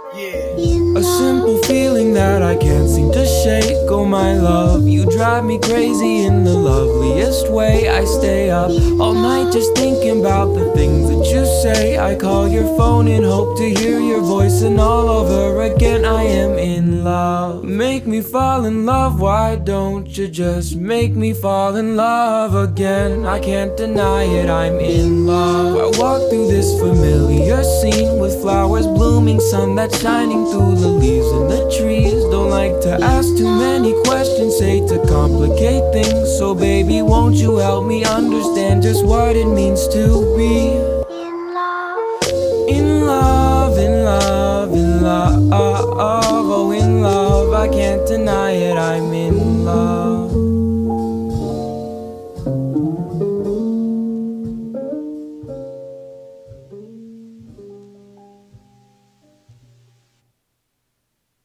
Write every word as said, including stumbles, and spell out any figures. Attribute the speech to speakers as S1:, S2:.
S1: A simple feeling that I can't seem to shake. Oh my love, you drive me crazy in the loveliest way. I stay up all night just thinking about the things that you say. I call your phone and hope to hear your voice, and all over again I am in love. Make me fall in love, why don't you just make me fall in love again? I can't deny it, I'm in love. I walk through this familiar scene with flowers blooming, sun that's shining through the leaves and the trees. Don't like to ask too many questions, hate to complicate things. So baby, won't you help me understand just what it means to be in love, in love, in love, in love. Oh, in love, I can't deny it, I'm in